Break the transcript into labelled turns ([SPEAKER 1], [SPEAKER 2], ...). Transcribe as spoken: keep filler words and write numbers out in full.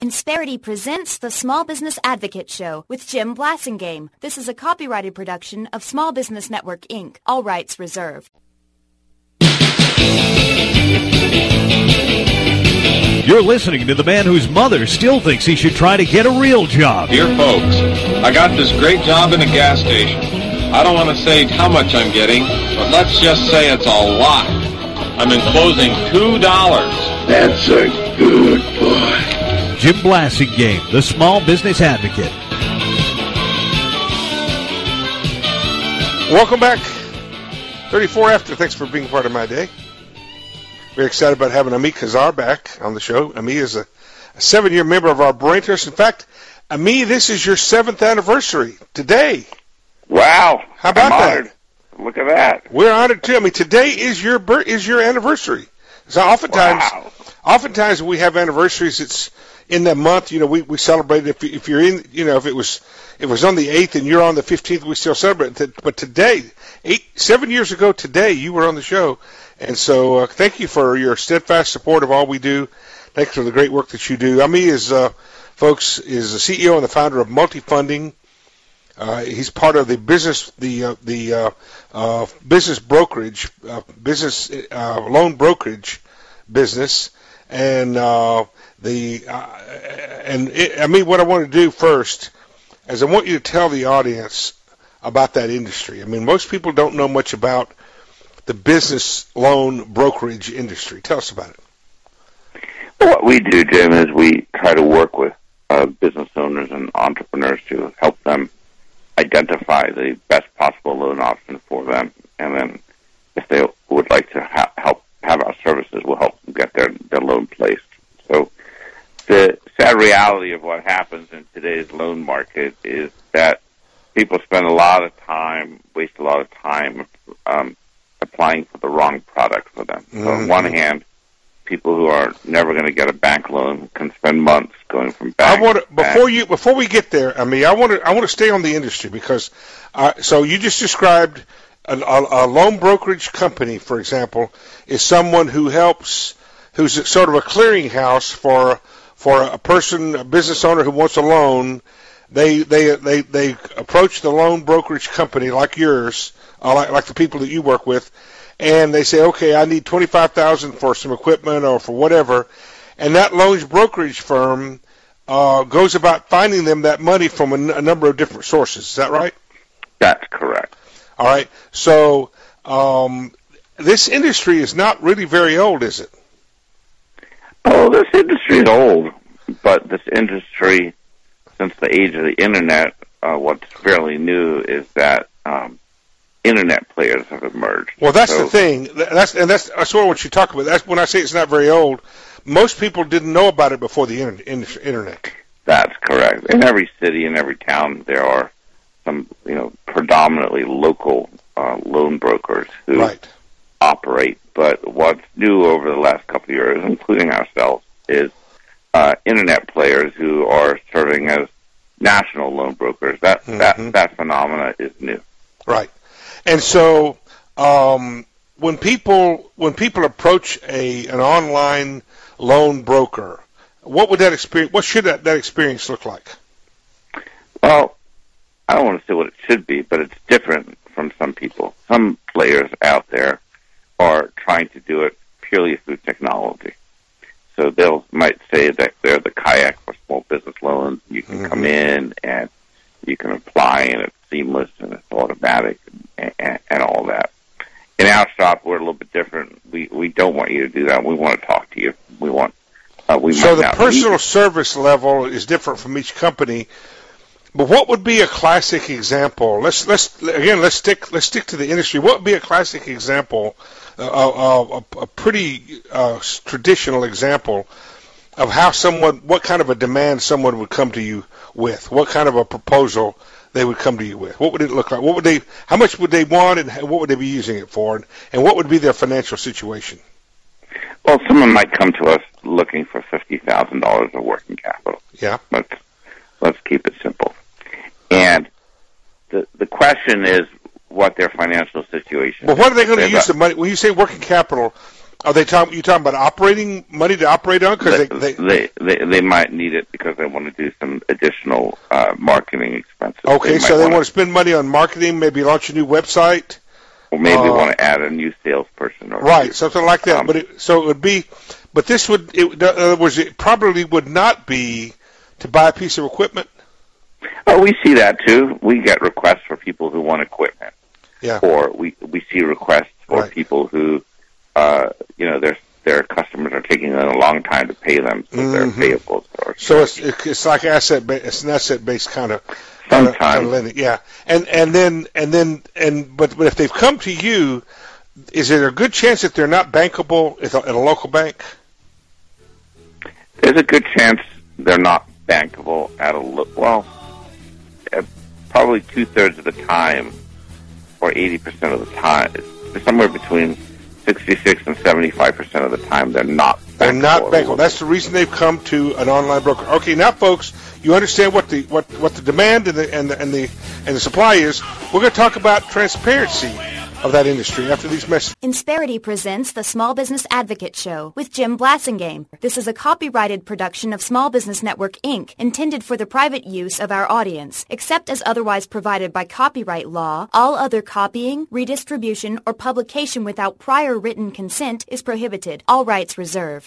[SPEAKER 1] Insperity presents the Small Business Advocate Show with Jim Blasingame. This is a copyrighted production of Small Business Network, Incorporated. All rights reserved.
[SPEAKER 2] You're listening to the man whose mother still thinks he should try to get a real job.
[SPEAKER 3] Dear folks, I got this great job in a gas station. I don't want to say how much I'm getting, but let's just say it's a lot. I'm enclosing two dollars.
[SPEAKER 4] That's a good boy.
[SPEAKER 2] Jim Blasingame, the Small Business Advocate.
[SPEAKER 5] Welcome back. thirty-four after. Thanks for being part of my day. Very excited about having Ami Kassar back on the show. Ami is a, a seven-year member of our Brain Trust. In fact, Ami, this is your seventh anniversary today.
[SPEAKER 4] Wow.
[SPEAKER 5] How about
[SPEAKER 4] I'm
[SPEAKER 5] that?
[SPEAKER 4] honored. Look at that.
[SPEAKER 5] We're honored too. I mean, today is your bir- is your anniversary. So oftentimes,
[SPEAKER 4] Wow.
[SPEAKER 5] oftentimes when we have anniversaries, it's in that month. You know, we, we celebrate it. If, if you're in, you know, if it was if it was on the eighth and you're on the fifteenth, we still celebrate it. But today, eight seven years ago today, you were on the show, and so uh, thank you for your steadfast support of all we do. Thanks for the great work that you do. Ami is, uh, folks, is the C E O and the founder of Multifunding. Uh, he's part of the business, the uh, the uh, uh, business brokerage, uh, business uh, loan brokerage business, and uh, the uh, and it, I mean, what I want to do first is I want you to tell the audience about that industry. I mean, most people don't know much about the business loan brokerage industry. Tell us about it.
[SPEAKER 4] What we do, Jim, is we try to work with uh, business owners and entrepreneurs to help them identify the best possible loan option for them, and then if they would like to ha- help have our services, we'll help them get their, their loan placed. So the sad reality of what happens in today's loan market is that people spend a lot of time, waste a lot of time um, applying for the wrong product for them. Mm-hmm. So on one hand, people who are never going to get a bank loan can spend months going from bank
[SPEAKER 5] I want to,
[SPEAKER 4] to bank.
[SPEAKER 5] before you before we get there, I mean, I want to I want to stay on the industry because uh, so you just described a, a, a loan brokerage company, for example, is someone who helps, who's sort of a clearinghouse for for a person, a business owner who wants a loan. They they they they approach the loan brokerage company like yours, uh, like like the people that you work with. And they say, okay, I need twenty-five thousand dollars for some equipment or for whatever, and that loans brokerage firm uh, goes about finding them that money from a, n- a number of different sources. Is that right?
[SPEAKER 4] That's correct.
[SPEAKER 5] All right. So um, this industry is not really very old, is it?
[SPEAKER 4] Oh, this industry is old, but this industry, since the age of the Internet, uh, what's fairly new is that um, Internet players have emerged.
[SPEAKER 5] Well, that's
[SPEAKER 4] so,
[SPEAKER 5] the thing. That's and that's, that's sort of what you talk about. That's when I say it's not very old. Most people didn't know about it before the Internet.
[SPEAKER 4] That's correct. In every city, in every town, there are some, you know, predominantly local uh, loan brokers who
[SPEAKER 5] right.
[SPEAKER 4] operate. But what's new over the last couple of years, including ourselves, is uh, Internet players who are serving as national loan brokers. That mm-hmm. that that phenomena is new.
[SPEAKER 5] Right. And so, um, when people when people approach a an online loan broker, what would that experience? What should that, that experience look like?
[SPEAKER 4] Well, I don't want to say what it should be, but it's different from some people. Some players out there are trying to do it purely through technology. So they'll might say that they're the kayak for small business loans. You can mm-hmm. come in and you can apply, and it's seamless and it's automatic and, and, and all that. In our shop, we're a little bit different. We we don't want you to do that. We want to talk to you. We want. Uh, we
[SPEAKER 5] so the
[SPEAKER 4] not
[SPEAKER 5] personal
[SPEAKER 4] need-
[SPEAKER 5] service level is different from each company. But what would be a classic example? Let's let's again let's stick let's stick to the industry. What would be a classic example, uh, uh, a, a pretty uh, traditional example of how someone, what kind of a demand someone would come to you with? What kind of a proposal they would come to you with? What would it look like? What would they? How much would they want, and what would they be using it for? And what would be their financial situation?
[SPEAKER 4] Well, someone might come to us looking for fifty thousand dollars of working capital.
[SPEAKER 5] Yeah.
[SPEAKER 4] Let's let's keep it simple. And the the question is what their financial situation.
[SPEAKER 5] Well, what are they going to
[SPEAKER 4] They're
[SPEAKER 5] use
[SPEAKER 4] the,
[SPEAKER 5] the money? When you say working capital, Are they talking? You talking about operating money to operate on? Because they
[SPEAKER 4] they,
[SPEAKER 5] they,
[SPEAKER 4] they they they might need it because they want to do some additional uh, marketing expenses.
[SPEAKER 5] Okay,
[SPEAKER 4] they
[SPEAKER 5] so they
[SPEAKER 4] wanna,
[SPEAKER 5] want to spend money on marketing, maybe launch a new website,
[SPEAKER 4] or maybe
[SPEAKER 5] uh,
[SPEAKER 4] want to add a new salesperson, or
[SPEAKER 5] right, something like that.
[SPEAKER 4] Um,
[SPEAKER 5] but it, so it would be, but this would, it, in other words, it probably would not be to buy a piece of equipment.
[SPEAKER 4] Oh, we see that too. We get requests for people who want equipment.
[SPEAKER 5] Yeah.
[SPEAKER 4] Or we we see requests for
[SPEAKER 5] Right.
[SPEAKER 4] people who, uh, you know, their their customers are taking a long time to pay them for
[SPEAKER 5] Mhm.
[SPEAKER 4] their vehicles. Or
[SPEAKER 5] So it's it's like asset ba- it's an asset based kind of
[SPEAKER 4] Sometimes.
[SPEAKER 5] kind of lending, yeah. And and then and then and but but if they've come to you, is there a good chance that they're not bankable at a, at a local bank?
[SPEAKER 4] There's a good chance they're not bankable at a lo- well, at probably two thirds of the time, or eighty percent of the time. It's somewhere between sixty-six and seventy-five percent of the time they're not bankable.
[SPEAKER 5] They're not
[SPEAKER 4] at a
[SPEAKER 5] bankable.
[SPEAKER 4] local-
[SPEAKER 5] That's the reason they've come to an online broker. Okay, now folks, you understand what the what, what the demand and the and the and the and the supply is. We're going to talk about transparency of that industry after these messages.
[SPEAKER 1] Insperity presents the Small Business Advocate Show with Jim Blassingame. This is a copyrighted production of Small Business Network, Incorporated, intended for the private use of our audience. Except as otherwise provided by copyright law, all other copying, redistribution, or publication without prior written consent is prohibited. All rights reserved.